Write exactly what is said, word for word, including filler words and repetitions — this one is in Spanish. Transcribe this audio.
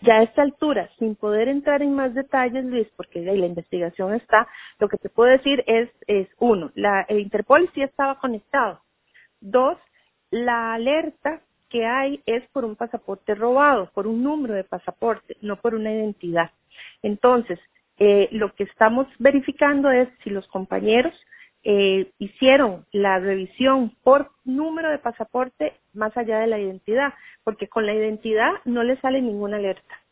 Ya a esta altura, sin poder entrar en más detalles, Luis, porque la investigación está, lo que te puedo decir es, es uno, la, el Interpol sí estaba conectado. Dos, la alerta que hay es por un pasaporte robado, por un número de pasaporte, no por una identidad. Entonces, eh, lo que estamos verificando es si los compañeros eh, hicieron la revisión por número de pasaporte más allá de la identidad, porque con la identidad no le sale ninguna alerta.